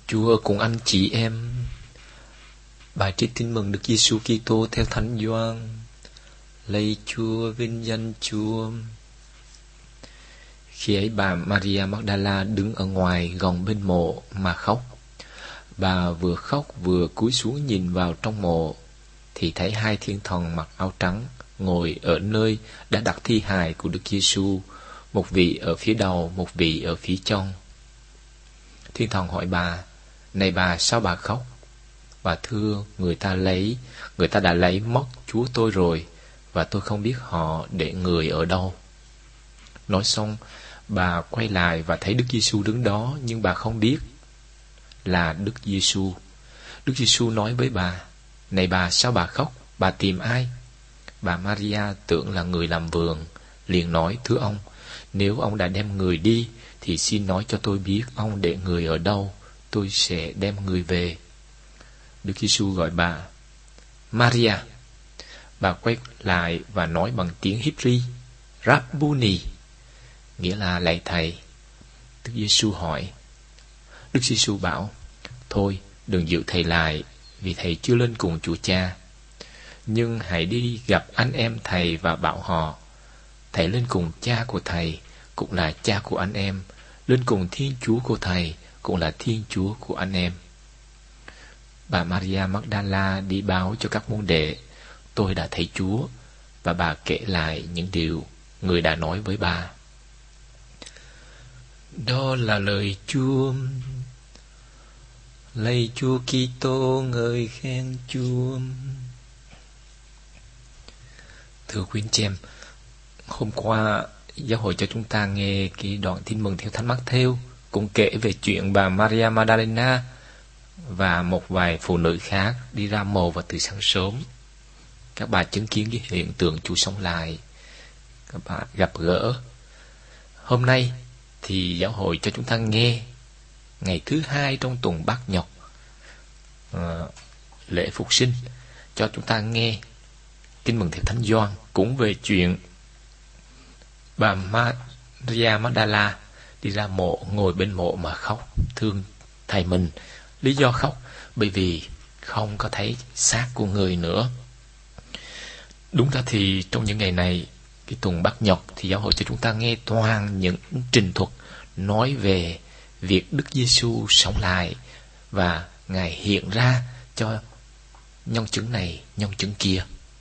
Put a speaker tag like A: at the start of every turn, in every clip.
A: Chúa cùng anh chị em. Bài trích tin mừng Đức Giêsu Kitô theo Thánh Gioan. Lạy Chúa, vinh danh Chúa. Khi ấy bà Maria Magdala đứng ở ngoài gòn bên mộ mà khóc. Bà vừa khóc vừa cúi xuống nhìn vào trong mộ, thì thấy hai thiên thần mặc áo trắng ngồi ở nơi đã đặt thi hài của Đức Giêsu, một vị ở phía đầu, một vị ở phía trong. Thiên thần hỏi bà: "Này bà, sao bà khóc?" Bà thưa: người ta đã lấy mất Chúa tôi rồi, và tôi không biết họ để người ở đâu." Nói xong, bà quay lại và thấy Đức Giêsu đứng đó, nhưng bà không biết là Đức Giêsu. Đức Giêsu nói với bà: "Này bà, sao bà khóc? Bà tìm ai?" Bà Maria tưởng là người làm vườn, liền nói: "Thưa ông, nếu ông đã đem người đi, thì xin nói cho tôi biết ông để người ở đâu, tôi sẽ đem người về." Đức Giêsu gọi bà: "Maria." Bà quay lại và nói bằng tiếng Hebrew: "Rabboni", nghĩa là lạy thầy. Đức Giêsu hỏi. Đức Giêsu bảo: "Thôi, đừng giữ thầy lại, vì thầy chưa lên cùng Chúa Cha. Nhưng hãy đi gặp anh em thầy và bảo họ: thầy lên cùng Cha của thầy, cũng là Cha của anh em, lên cùng Thiên Chúa của thầy, cũng là Thiên Chúa của anh em." Bà Maria Magdala đi báo cho các môn đệ: "Tôi đã thấy Chúa." Và bà kể lại những điều người đã nói với bà. Đó là lời Chúa. Lạy Chúa Kitô, ngợi khen Chúa. Thưa quý anh chị em, hôm qua giáo hội cho chúng ta nghe cái đoạn tin mừng theo Thánh Mác-thêu, cũng kể về chuyện bà Maria Magdalena và một vài phụ nữ khác đi ra mồ vào từ sáng sớm. Các bà chứng kiến cái hiện tượng Chúa sống lại, các bà gặp gỡ. Hôm nay thì giáo hội cho chúng ta nghe ngày thứ hai trong tuần Bát Nhật, lễ Phục Sinh, cho chúng ta nghe tin mừng theo Thánh Gioan cũng về chuyện bà Maria Magdala đi ra mộ, ngồi bên mộ mà khóc, thương thầy mình. Lý do khóc bởi vì không có thấy xác của người nữa. Đúng ra thì trong những ngày này, cái tuần Bát Nhật, thì giáo hội cho chúng ta nghe toàn những trình thuật nói về việc Đức Giêsu sống lại và Ngài hiện ra cho nhân chứng này, nhân chứng kia.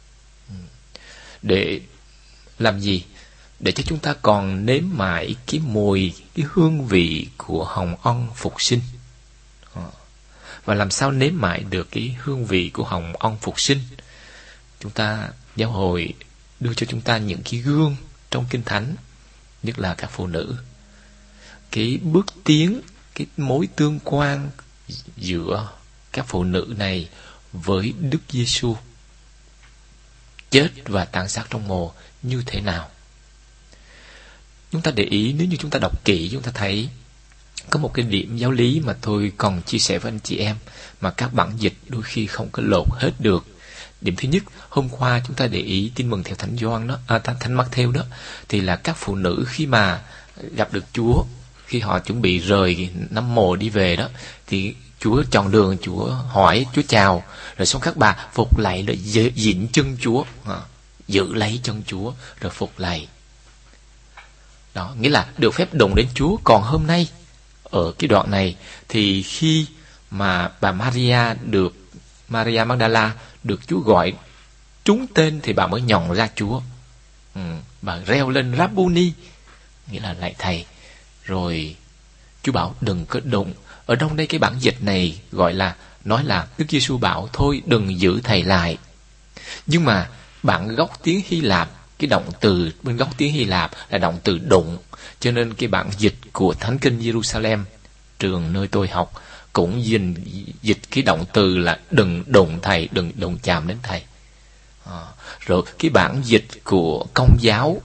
A: Để làm gì? Để cho chúng ta còn nếm mãi cái mùi, cái hương vị của hồng ân phục sinh. Và làm sao nếm mãi được cái hương vị của hồng ân phục sinh? Giáo hội đưa cho chúng ta những cái gương trong Kinh Thánh, nhất là các phụ nữ. Cái bước tiến, cái mối tương quan giữa các phụ nữ này với Đức Giêsu chết và tàn sát trong mồ như thế nào. Chúng ta để ý, nếu như chúng ta đọc kỹ, chúng ta thấy có một cái điểm giáo lý mà tôi còn chia sẻ với anh chị em mà các bản dịch đôi khi không có lột hết được. Điểm thứ nhất, hôm qua chúng ta để ý tin mừng theo Thánh Gioan đó, Thánh Mác-thêu đó, thì là các phụ nữ khi mà gặp được Chúa, khi họ chuẩn bị rời nấm mồ đi về đó, thì Chúa chọn đường, Chúa hỏi, Chúa chào, rồi xong các bà phục lạy, rồi dịnh chân Chúa, giữ lấy chân Chúa rồi phục lạy. Đó, nghĩa là được phép đụng đến Chúa. Còn hôm nay ở cái đoạn này thì khi mà bà Maria Magdala được Chúa gọi trúng tên thì bà mới nhận ra Chúa. Bà reo lên Rabboni, nghĩa là lạy thầy. Rồi Chúa bảo đừng có đụng. Ở trong đây cái bản dịch này nói là Đức Giêsu bảo thôi đừng giữ thầy lại. Nhưng mà bản gốc tiếng Hy Lạp, cái động từ bên gốc tiếng Hy Lạp là động từ đụng, cho nên cái bản dịch của Thánh Kinh Jerusalem, trường nơi tôi học, cũng dịch cái động từ là đừng đụng thầy, đừng đụng chạm đến thầy. Rồi cái bản dịch của Công giáo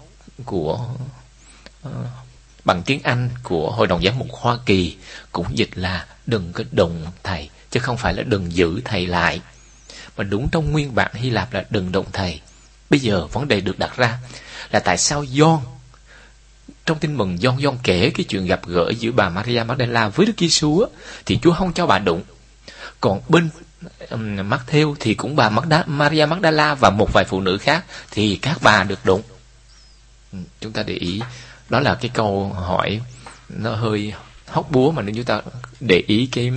A: bằng tiếng Anh của Hội đồng Giám mục Hoa Kỳ cũng dịch là đừng có đụng thầy, chứ không phải là đừng giữ thầy lại. Mà đúng trong nguyên bản Hy Lạp là đừng đụng thầy. Bây giờ vấn đề được đặt ra là tại sao Gioan trong Tin Mừng Gioan kể cái chuyện gặp gỡ giữa bà Maria Magdala với Đức Giêsu thì Chúa không cho bà đụng. Còn bên Matthew thì cũng bà Maria Magdala và một vài phụ nữ khác thì các bà được đụng. Chúng ta để ý, đó là cái câu hỏi nó hơi hóc búa, mà nếu chúng ta để ý cái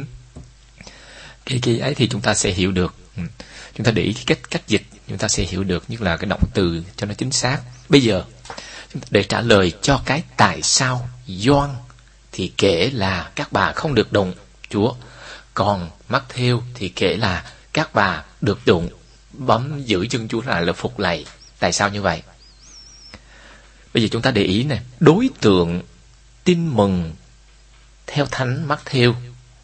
A: ấy thì chúng ta sẽ hiểu được. Chúng ta để ý cái cách dịch, chúng ta sẽ hiểu được, nhất là cái động từ cho nó chính xác. Bây giờ để trả lời cho cái tại sao Gioan thì kể là các bà không được đụng Chúa, còn Matthew thì kể là các bà được đụng, bấm giữ chân Chúa lại là phục lạy. Tại sao như vậy? Bây giờ chúng ta để ý nè, đối tượng Tin Mừng theo Thánh Matthew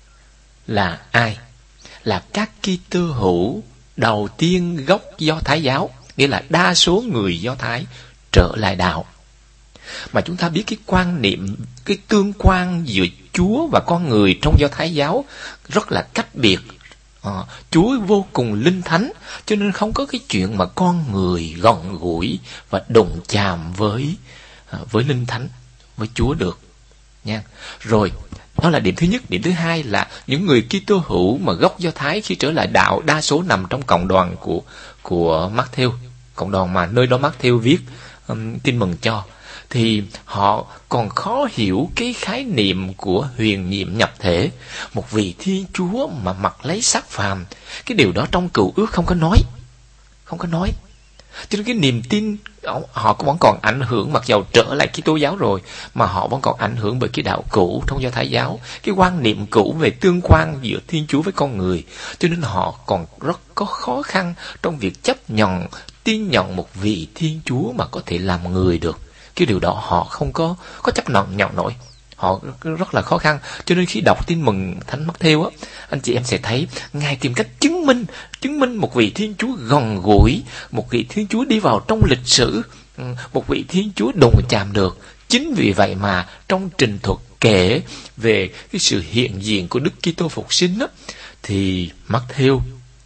A: là ai? Là các Kitô hữu đầu tiên gốc Do Thái giáo, nghĩa là đa số người Do Thái trở lại đạo. Mà chúng ta biết cái quan niệm, cái tương quan giữa Chúa và con người trong Do Thái giáo rất là cách biệt. Chúa vô cùng linh thánh, cho nên không có cái chuyện mà con người gần gũi và đụng chạm với linh thánh, với Chúa được nha. Rồi, đó là điểm thứ nhất. Điểm thứ hai là những người Kitô hữu mà gốc Do Thái khi trở lại đạo đa số nằm trong cộng đoàn của Matthew, cộng đoàn mà nơi đó Matthew viết Tin Mừng cho, thì họ còn khó hiểu cái khái niệm của huyền nhiệm nhập thể, một vị Thiên Chúa mà mặc lấy xác phàm. Cái điều đó trong Cựu Ước không có nói. Cho nên cái niềm tin họ vẫn còn ảnh hưởng, mặc dầu trở lại Kitô giáo rồi mà họ vẫn còn ảnh hưởng bởi cái đạo cũ trong Do Thái giáo, cái quan niệm cũ về tương quan giữa Thiên Chúa với con người. Cho nên họ còn rất có khó khăn trong việc chấp nhận, tin nhận một vị Thiên Chúa mà có thể làm người được. Cái điều đó họ không có chấp nhận nổi, họ rất là khó khăn. Cho nên khi đọc Tin Mừng Thánh Matthew á, anh chị em sẽ thấy Ngài tìm cách chứng minh một vị Thiên Chúa gần gũi, một vị Thiên Chúa đi vào trong lịch sử, một vị Thiên Chúa đụng chạm được. Chính vì vậy mà trong trình thuật kể về cái sự hiện diện của Đức Kitô phục sinh á, thì Matthew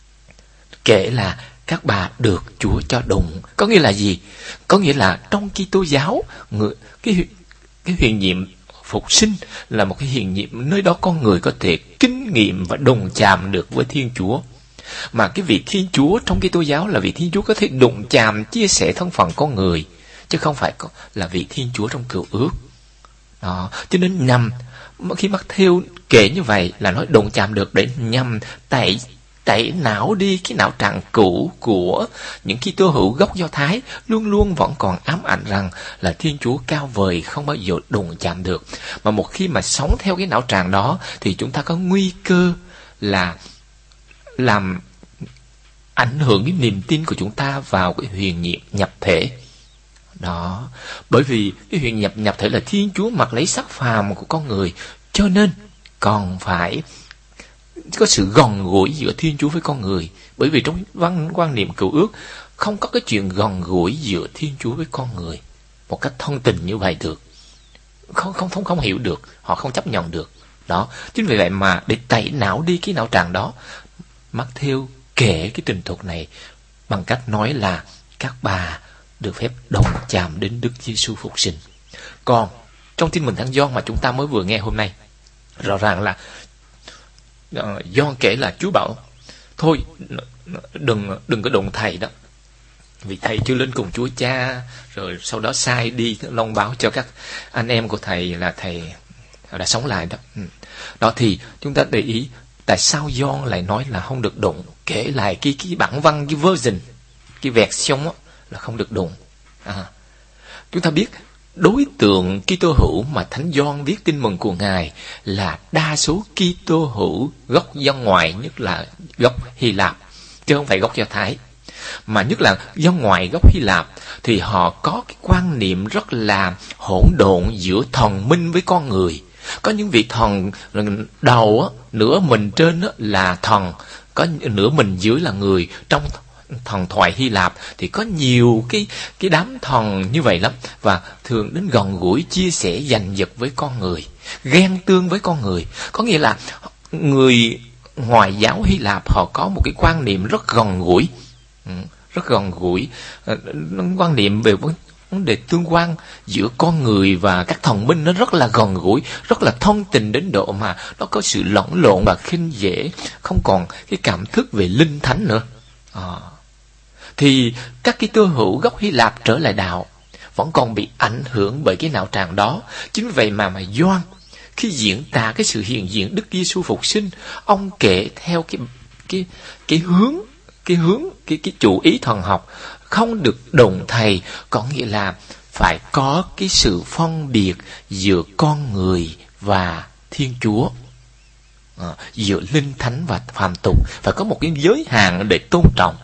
A: kể là các bà được Chúa cho đụng. Có nghĩa là gì? Có nghĩa là trong Kitô giáo, cái huyền nhiệm phục sinh là một cái huyền nhiệm nơi đó con người có thể kinh nghiệm và đụng chạm được với Thiên Chúa. Mà cái vị Thiên Chúa trong Kitô giáo là vị Thiên Chúa có thể đụng chạm, chia sẻ thân phận con người, chứ không phải là vị Thiên Chúa trong Cựu Ước. Đó, cho nên nhằm khi Matthew kể như vậy là nói đụng chạm được để nhằm tẩy não đi cái não trạng cũ của những Kitô hữu gốc Do Thái luôn luôn vẫn còn ám ảnh rằng là Thiên Chúa cao vời không bao giờ đụng chạm được. Mà một khi mà sống theo cái não trạng đó thì chúng ta có nguy cơ là làm ảnh hưởng cái niềm tin của chúng ta vào cái huyền nhiệm nhập thể. Đó, bởi vì cái huyền nhiệm nhập thể là Thiên Chúa mặc lấy xác phàm của con người, cho nên còn phải có sự gần gũi giữa Thiên Chúa với con người. Bởi vì trong quan niệm Cựu Ước không có cái chuyện gần gũi giữa Thiên Chúa với con người một cách thân tình như vậy được. Không hiểu được, họ không chấp nhận được. Đó, chính vì vậy mà để tẩy não đi cái não trạng đó, Matthew kể cái trình thuật này bằng cách nói là các bà được phép đồng chạm đến Đức Giêsu phục sinh. Còn trong Tin Mừng Thánh Gioan mà chúng ta mới vừa nghe hôm nay, rõ ràng là Gioan kể là Chúa bảo thôi đừng có đụng thầy đó, vì thầy chưa lên cùng Chúa Cha, rồi sau đó sai đi loan báo cho các anh em của thầy là thầy đã sống lại đó. Đó thì chúng ta để ý tại sao Gioan lại nói là không được đụng, kể lại cái bản văn, cái version, cái version là không được đụng. Chúng ta biết đối tượng Kitô hữu mà Thánh Gioan viết Tin Mừng của Ngài là đa số Kitô hữu gốc dân ngoại, nhất là gốc Hy Lạp, chứ không phải gốc Do Thái. Mà nhất là dân ngoại gốc Hy Lạp thì họ có cái quan niệm rất là hỗn độn giữa thần minh với con người. Có những vị thần đầu nửa mình trên là thần, có nửa mình dưới là người. Trong thần thoại Hy Lạp thì có nhiều cái đám thần như vậy lắm, và thường đến gần gũi, chia sẻ giành giật với con người, ghen tương với con người. Có nghĩa là người Ngoại giáo Hy Lạp họ có một cái quan niệm rất gần gũi, quan niệm về vấn đề tương quan giữa con người và các thần minh nó rất là gần gũi, rất là thân tình đến độ mà nó có sự lẫn lộn và khinh dễ, không còn cái cảm thức về linh thánh nữa. Thì các Kitô hữu gốc Hy Lạp trở lại đạo vẫn còn bị ảnh hưởng bởi cái não tràng đó. Chính vì vậy mà Gioan khi diễn tả cái sự hiện diện Đức Giêsu phục sinh, ông kể theo cái chủ ý thần học, không được đụng thầy, có nghĩa là phải có cái sự phân biệt giữa con người và Thiên Chúa, giữa linh thánh và phàm tục, phải có một cái giới hạn để tôn trọng,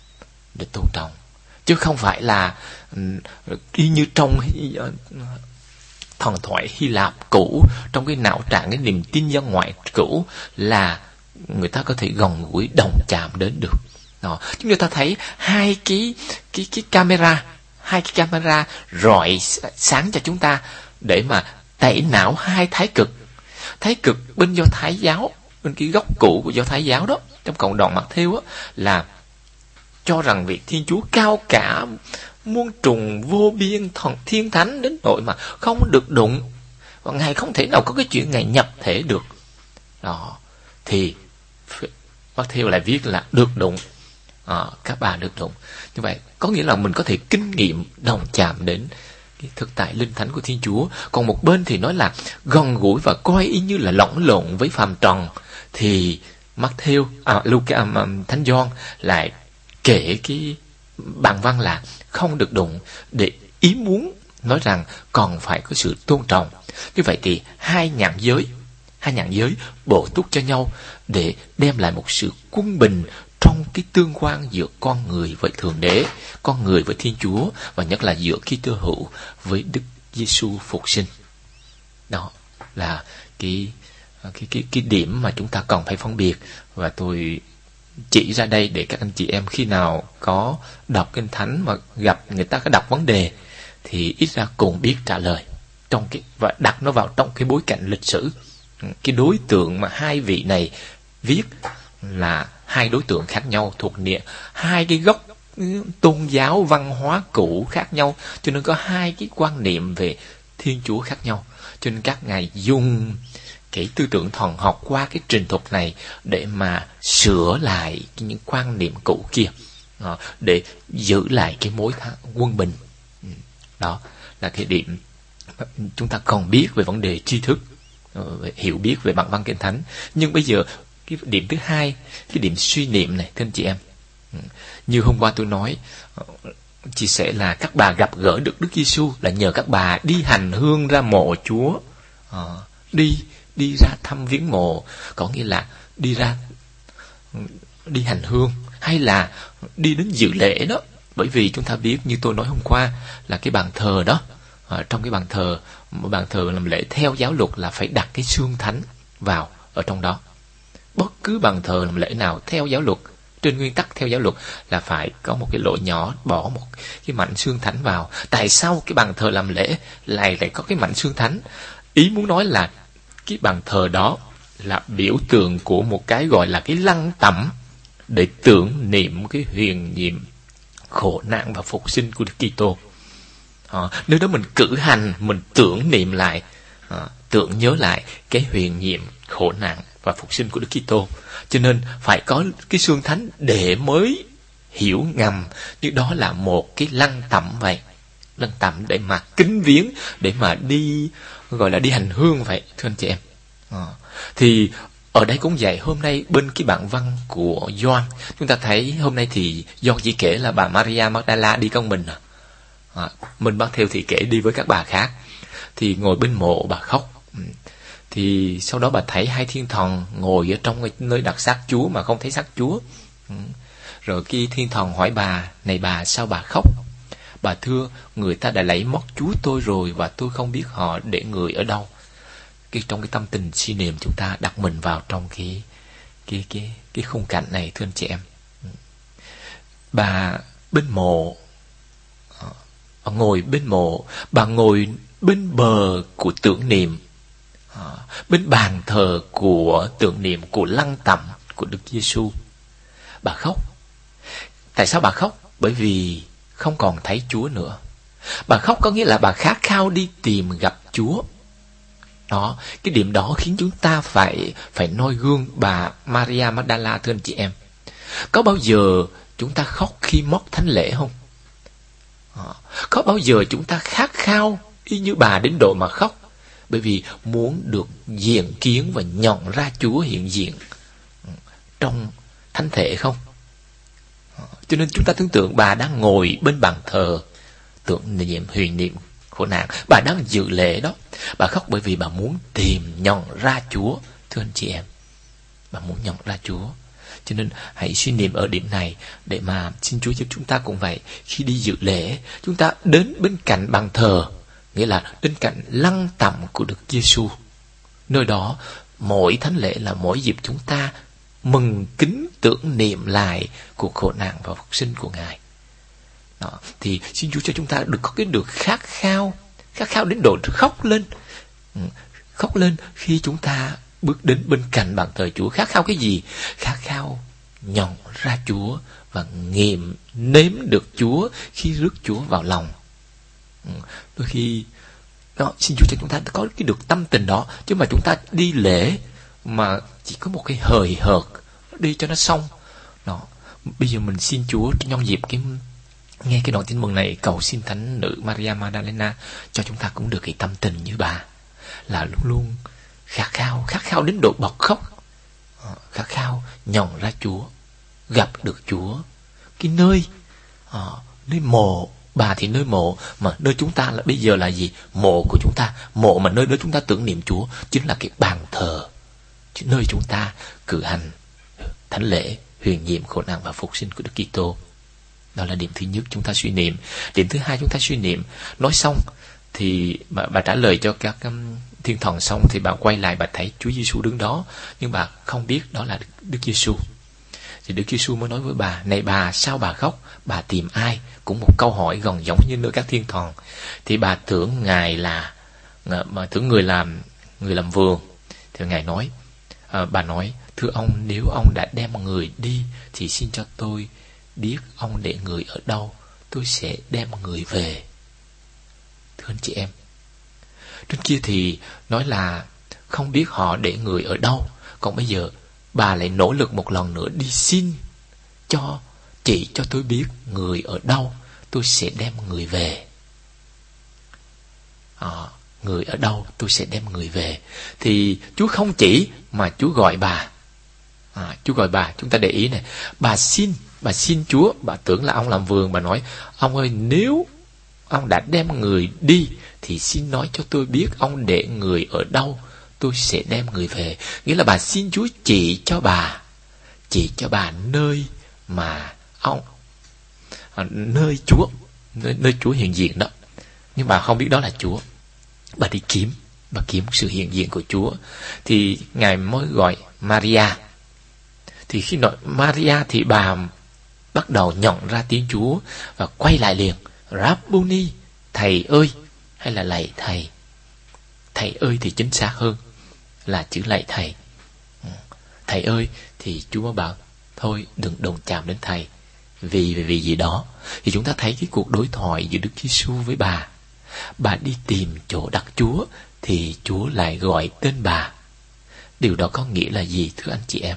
A: chứ không phải là y như trong thần thoại Hy Lạp cũ, trong cái não trạng, cái niềm tin dân ngoại cũ, là người ta có thể gần gũi đồng chạm đến được. Chúng ta thấy hai cái camera rọi sáng cho chúng ta để mà tẩy não hai thái cực bên Do Thái giáo, bên cái gốc cũ của Do Thái giáo đó, trong cộng đoàn Mác-thêu á, là cho rằng việc Thiên Chúa cao cả muôn trùng vô biên, thần thiên thánh đến nỗi mà không được đụng, và Ngài không thể nào có cái chuyện Ngài nhập thể được. Đó thì Mác-thêu lại viết là được đụng, các bà được đụng. Như vậy có nghĩa là mình có thể kinh nghiệm đồng chạm đến cái thực tại linh thánh của Thiên Chúa. Còn một bên thì nói là gần gũi và coi y như là lẫn lộn với phàm trần, thì Mác-thêu, Thánh Gioan lại kể cái bản văn là không được đụng, để ý muốn nói rằng còn phải có sự tôn trọng. Như vậy thì hai nhãn giới bổ túc cho nhau để đem lại một sự quân bình trong cái tương quan giữa con người với Thượng Đế, con người với Thiên Chúa, và nhất là giữa Kitô hữu với Đức Giêsu phục sinh. Đó là cái điểm mà chúng ta cần phải phân biệt, và tôi chỉ ra đây để các anh chị em khi nào có đọc Kinh Thánh mà gặp người ta có đặt vấn đề thì ít ra cùng biết trả lời trong và đặt nó vào trong cái bối cảnh lịch sử. Cái đối tượng mà hai vị này viết là hai đối tượng khác nhau, thuộc hai cái gốc tôn giáo văn hóa cũ khác nhau, cho nên có hai cái quan niệm về Thiên Chúa khác nhau. Cho nên các ngài dùng cái tư tưởng thần học qua cái trình thuật này để mà sửa lại những quan niệm cũ kia, để giữ lại cái mối quân bình. Đó là cái điểm chúng ta còn biết về vấn đề tri thức, hiểu biết về bản văn Kinh Thánh. Nhưng bây giờ cái điểm thứ hai, cái điểm suy niệm này, thưa anh chị em, như hôm qua tôi nói, chia sẻ là các bà gặp gỡ được Đức Giêsu là nhờ các bà đi hành hương ra mộ Chúa, đi ra thăm viếng mộ, có nghĩa là đi hành hương, hay là đi đến dự lễ đó. Bởi vì chúng ta biết, như tôi nói hôm qua, là cái bàn thờ đó, trong cái bàn thờ làm lễ theo giáo luật là phải đặt cái xương thánh vào ở trong đó. Bất cứ bàn thờ làm lễ nào theo giáo luật, trên nguyên tắc theo giáo luật là phải có một cái lỗ nhỏ, bỏ một cái mảnh xương thánh vào. Tại sao cái bàn thờ làm lễ lại có cái mảnh xương thánh? Ý muốn nói là cái bàn thờ đó là biểu tượng của một cái gọi là cái lăng tẩm, để tưởng niệm cái huyền nhiệm khổ nạn và phục sinh của Đức Kitô. Nơi đó mình cử hành, mình tưởng niệm lại, tưởng nhớ lại cái huyền nhiệm khổ nạn và phục sinh của Đức Kitô. Cho nên phải có cái xương thánh để mới hiểu ngầm như đó là một cái lăng tẩm vậy, lăng tẩm để mà kính viếng, để mà đi, gọi là đi hành hương vậy, thưa anh chị em. Thì ở đây cũng vậy, hôm nay bên cái bản văn của Gioan, chúng ta thấy hôm nay thì Gioan chỉ kể là bà Maria Magdala đi con mình, mình Mác-thêu thì kể đi với các bà khác, thì ngồi bên mộ bà khóc. Thì sau đó bà thấy hai thiên thần ngồi ở trong nơi đặt xác Chúa mà không thấy xác Chúa. Rồi khi thiên thần hỏi bà, này bà, sao bà khóc? Bà thưa, người ta đã lấy mất Chúa tôi rồi, và tôi không biết họ để người ở đâu. Trong cái tâm tình suy niệm, chúng ta đặt mình vào trong cái khung cảnh này, thưa anh chị em. Bà bên mộ, ngồi bên mộ, bà ngồi bên bờ của tưởng niệm, bên bàn thờ của tưởng niệm, của lăng tẩm của Đức Giêsu. Bà khóc. Tại sao bà khóc? Bởi vì không còn thấy Chúa nữa. Bà khóc có nghĩa là bà khát khao đi tìm gặp Chúa. Đó, cái điểm đó khiến chúng ta phải noi gương bà Maria Magdala, thưa anh chị em. Có bao giờ chúng ta khóc khi móc thánh lễ không? Có bao giờ chúng ta khát khao y như bà đến độ mà khóc, bởi vì muốn được diện kiến và nhận ra Chúa hiện diện trong thánh thể không? Cho nên chúng ta tưởng tượng bà đang ngồi bên bàn thờ tưởng niệm huyền niệm khổ nạn, bà đang dự lễ đó. Bà khóc bởi vì bà muốn tìm nhận ra Chúa, thưa anh chị em. Bà muốn nhận ra Chúa. Cho nên hãy suy niệm ở điểm này để mà xin Chúa giúp chúng ta cũng vậy. Khi đi dự lễ, chúng ta đến bên cạnh bàn thờ, nghĩa là bên cạnh lăng tẩm của Đức Giêsu. Nơi đó, mỗi thánh lễ là mỗi dịp chúng ta mừng kính tưởng niệm lại cuộc khổ nạn và phục sinh của Ngài. Đó, thì xin Chúa cho chúng ta được khát khao đến độ khóc lên khi chúng ta bước đến bên cạnh bàn thờ Chúa. Khát khao cái gì? Khát khao nhận ra Chúa và nếm được Chúa khi rước Chúa vào lòng. Đôi khi đó, xin Chúa cho chúng ta có cái được tâm tình đó, chứ mà chúng ta đi lễ mà chỉ có một cái hời hợt đi cho nó xong. Đó, bây giờ mình xin Chúa nhân dịp nghe cái đoạn tin mừng này, cầu xin thánh nữ Maria Magdalena cho chúng ta cũng được cái tâm tình như bà, là luôn luôn khát khao đến độ bật khóc, khát khao nhận ra Chúa, gặp được Chúa. Cái nơi mộ, bà thì nơi mộ, mà nơi chúng ta là bây giờ là gì? Mộ của chúng ta, mộ mà nơi đó chúng ta tưởng niệm Chúa chính là cái bàn thờ, nơi chúng ta cử hành thánh lễ huyền nhiệm khổ nạn và phục sinh của Đức Kitô. Đó là điểm thứ nhất chúng ta suy niệm. Điểm thứ hai chúng ta suy niệm. Nói xong thì bà trả lời cho các thiên thần xong thì bà quay lại, bà thấy Chúa Giêsu đứng đó, nhưng bà không biết đó là Đức Giêsu. Thì Đức Giêsu mới nói với bà: này bà, sao bà khóc? Bà tìm ai? Cũng một câu hỏi gần giống như nơi các thiên thần. Thì bà tưởng Ngài là tưởng người làm vườn. Thì Ngài nói, bà nói: thưa ông, nếu ông đã đem người đi thì xin cho tôi biết ông để người ở đâu, tôi sẽ đem người về. Thưa anh chị em, trên kia thì nói là không biết họ để người ở đâu, còn bây giờ bà lại nỗ lực một lần nữa đi xin chỉ cho tôi biết người ở đâu, tôi sẽ đem người về. Người ở đâu tôi sẽ đem người về. Thì Chúa không chỉ mà Chúa gọi bà. Chúa gọi bà, chúng ta để ý này, bà xin Chúa, bà tưởng là ông làm vườn, bà nói: ông ơi, nếu ông đã đem người đi thì xin nói cho tôi biết ông để người ở đâu, tôi sẽ đem người về. Nghĩa là bà xin Chúa chỉ cho bà nơi mà nơi Chúa hiện diện đó. Nhưng bà không biết đó là Chúa. Bà đi kiếm sự hiện diện của Chúa. Thì Ngài mới gọi Maria. Thì khi nói Maria thì bà bắt đầu nhận ra tiếng Chúa và quay lại liền: Rabboni, thầy ơi, hay là lạy thầy. Thầy ơi thì chính xác hơn là chữ lạy thầy. Thầy ơi thì Chúa mới bảo: thôi đừng đụng chạm đến thầy. Vì gì đó. Thì chúng ta thấy cái cuộc đối thoại giữa Đức Giêsu với bà. Bà đi tìm chỗ đặt Chúa thì Chúa lại gọi tên bà. Điều đó có nghĩa là gì, thưa anh chị em?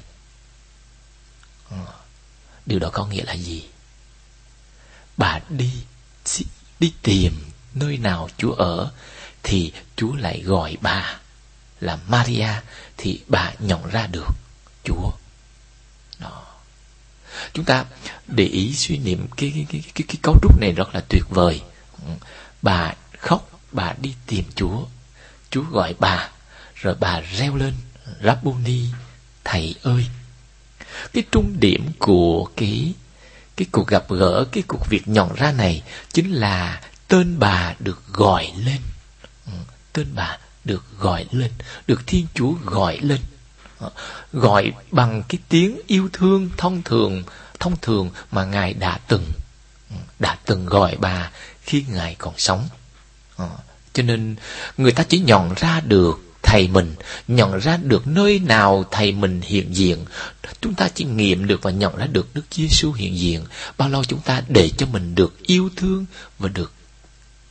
A: Điều đó có nghĩa là gì? Bà đi tìm nơi nào Chúa ở thì Chúa lại gọi bà là Maria, thì bà nhận ra được Chúa. Đó. Chúng ta để ý suy niệm cái cấu trúc này rất là tuyệt vời. Bà khóc, bà đi tìm Chúa, Chúa gọi bà, rồi bà reo lên: Rabboni, thầy ơi. Cái trung điểm của cái cuộc gặp gỡ, cái cuộc việc nhận ra này chính là tên bà được gọi lên. Tên bà được gọi lên, được Thiên Chúa gọi lên. Gọi bằng cái tiếng yêu thương thông thường mà Ngài đã từng gọi bà khi Ngài còn sống. Cho nên người ta chỉ nhận ra được thầy mình, nhận ra được nơi nào thầy mình hiện diện. Chúng ta chỉ nghiệm được và nhận ra được Đức Giêsu hiện diện bao lâu chúng ta để cho mình được yêu thương và được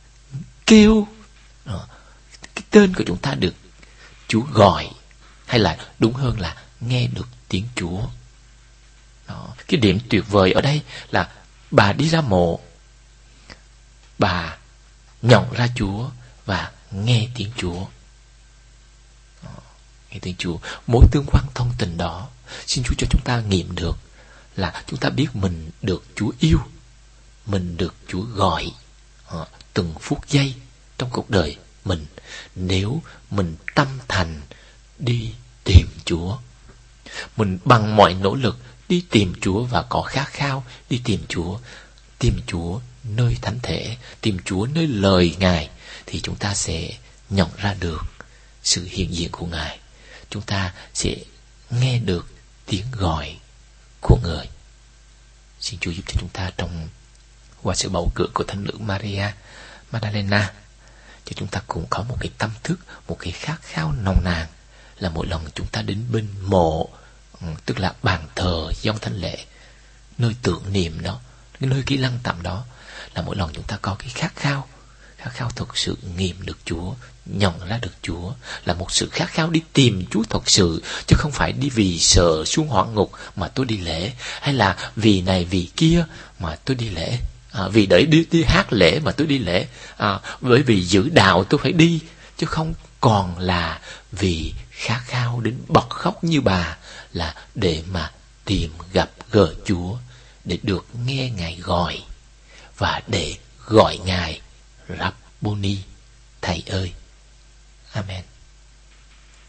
A: kêu, cái tên của chúng ta được Chúa gọi, hay là đúng hơn là nghe được tiếng Chúa. Đó. Cái điểm tuyệt vời ở đây là bà đi ra mộ, bà nhận ra Chúa và nghe tiếng Chúa. Nghe tiếng Chúa. Mối tương quan thông tình đó, xin Chúa cho chúng ta nghiệm được là chúng ta biết mình được Chúa yêu, mình được Chúa gọi từng phút giây trong cuộc đời mình, nếu mình tâm thành đi tìm Chúa. Mình bằng mọi nỗ lực đi tìm Chúa và có khát khao đi tìm Chúa nơi thánh thể, tìm Chúa nơi lời Ngài, thì chúng ta sẽ nhận ra được sự hiện diện của Ngài. Chúng ta sẽ nghe được tiếng gọi của Người. Xin Chúa giúp cho chúng ta qua sự bầu cử của Thánh nữ Maria Magdalena, cho chúng ta cũng có một cái tâm thức, một cái khát khao nồng nàn, là mỗi lần chúng ta đến bên mộ, tức là bàn thờ dâng thánh lễ, nơi tưởng niệm đó, nơi cái lăng tẩm đó, là mỗi lần chúng ta có cái khát khao thực sự nghiệm được Chúa, nhận ra được Chúa, là một sự khát khao đi tìm Chúa thật sự, chứ không phải đi vì sợ xuống hỏa ngục mà tôi đi lễ, hay là vì này vì kia mà tôi đi lễ, vì để đi hát lễ mà tôi đi lễ, bởi vì giữ đạo tôi phải đi, chứ không còn là vì khát khao đến bật khóc như bà, là để mà tìm gặp gỡ Chúa, để được nghe Ngài gọi và để gọi Ngài Rabboni, Thầy ơi. Amen.